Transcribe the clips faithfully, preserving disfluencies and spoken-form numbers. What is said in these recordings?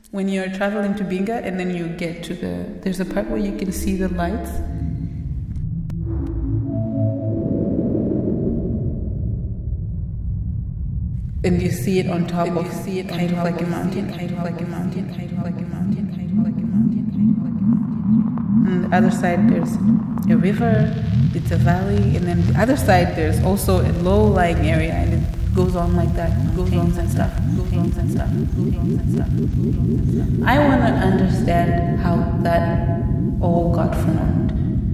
when you're traveling to Binga and then you get to the, there's a part where you can see the lights. And you see it on top of, see it kind of like a mountain, kind of like a mountain, kind of like a mountain, kind of like a mountain, kind of like a mountain. On the other side, there's a river, it's a valley, and then the other side, there's also a low-lying area, and it goes on like that, goes on and stuff, goes on and stuff, goes on and stuff. I want to understand how that all got formed.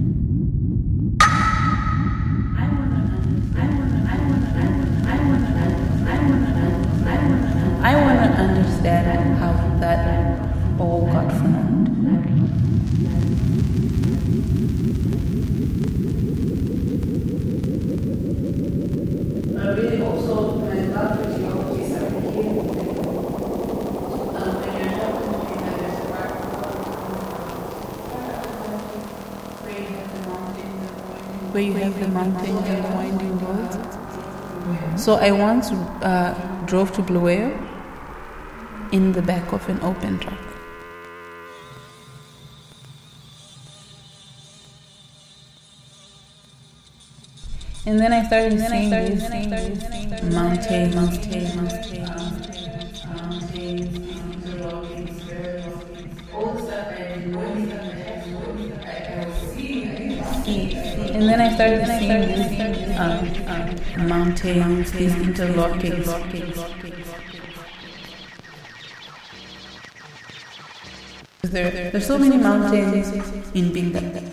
I want to understand how that all got formed. I really also, my love for geology started here. Um, when you're talking to me, there's a part where you have the mountains and the winding roads. So I once uh, drove to Blueair in the back of an open truck. And then I started seeing these mountains, mountains, mountains, and then I started seeing these um, um, mountains, these interlocking. There, there's so many mountains in Binga.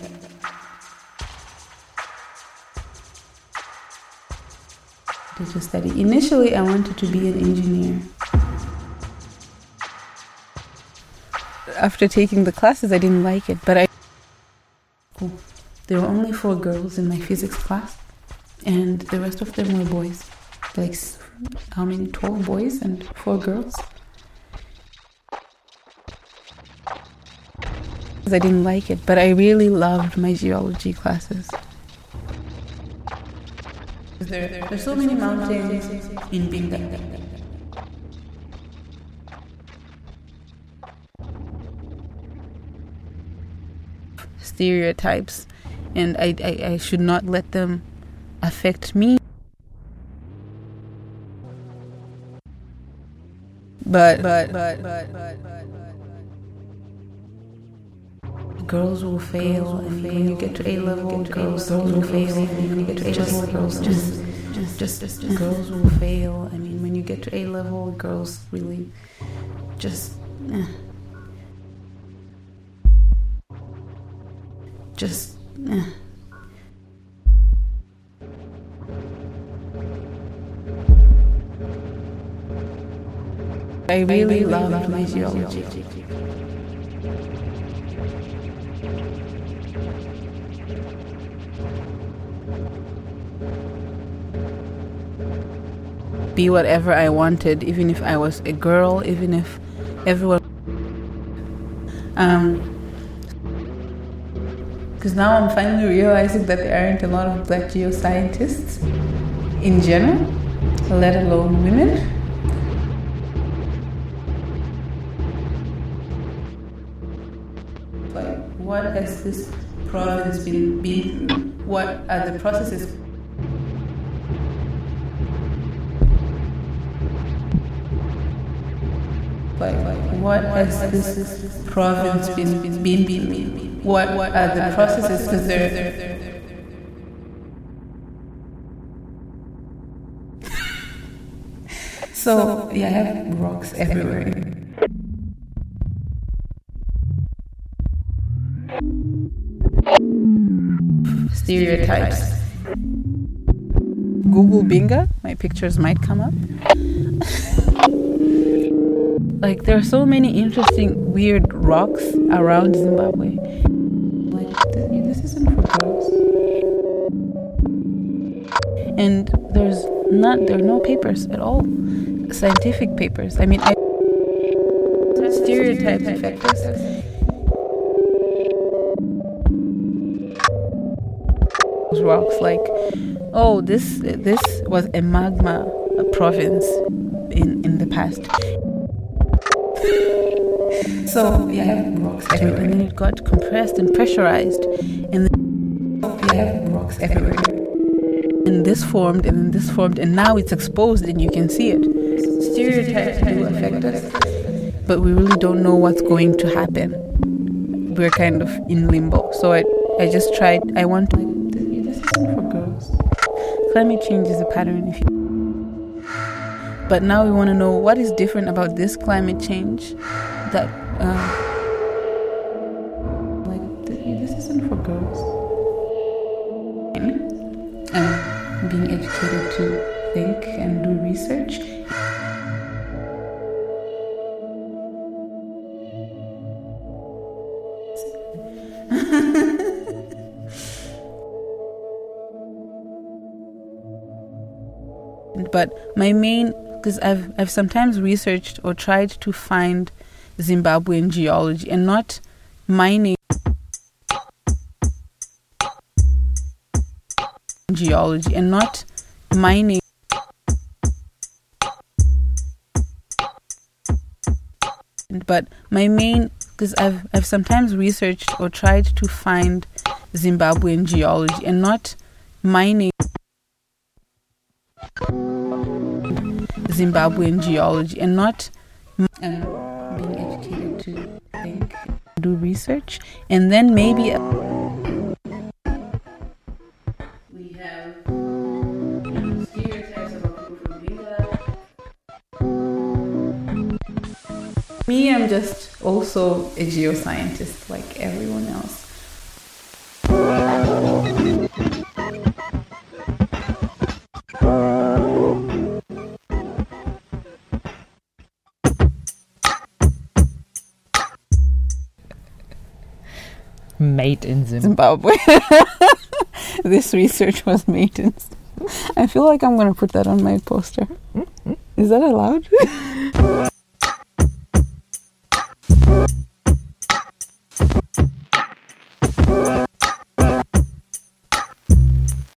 To study. Initially, I wanted to be an engineer. After taking the classes, I didn't like it, but I. There were only four girls in my physics class, and the rest of them were boys. Like, how many? twelve boys and four girls. I didn't like it, but I really loved my geology classes. There, there's so many mountains in Binga. Stereotypes, and I, I, I should not let them affect me. But, but, but, but, but, but, girls will fail, and when you get to A level, girls will fail. And when you get to A level, girls just, just, just, just, girls will fail. I mean, when you get to A level, girls really just, eh. just. Eh. I really loved my geology. Be whatever I wanted, even if I was a girl, even if everyone. Um, because now I'm finally realizing that there aren't a lot of black geoscientists in general, let alone women. Like, what has this province been? been what are the processes? Like, like, what has this province been, been, been, been? What, what are the processes? Because they're, they're, they're, they're, they're. So, yeah, I have rocks everywhere. Stereotypes. Google Binga, my pictures might come up. Like, there are so many interesting, weird rocks around Zimbabwe. Like, this isn't for girls. And there's not, there are no papers at all, scientific papers. I mean, I stereotypes affect us. Those rocks, like, oh, this this was a magma province in in the past. So you have rocks everywhere, and then it got compressed and pressurized, and then you have rocks everywhere. And this formed, and then this formed, and now it's exposed, and you can see it. Stereotypes do affect us, but we really don't know what's going to happen. We're kind of in limbo. So I, I just tried. I want to. This isn't for girls. Climate change is a pattern. If you. But now we want to know what is different about this climate change that, uh, like, this isn't for girls. And being educated to think and do research. But my main, because I've I've sometimes researched or tried to find Zimbabwean geology and not mining geology and not mining but my main, because I've I've sometimes researched or tried to find Zimbabwean geology and not mining Zimbabwean geology and not and being educated to think, do research, and then maybe we have stereotypes about people from Binga. Me, I'm just also a geoscientist like everyone else. Made in Zimbabwe. This research was made in. I feel like I'm going to put that on my poster. Is that allowed?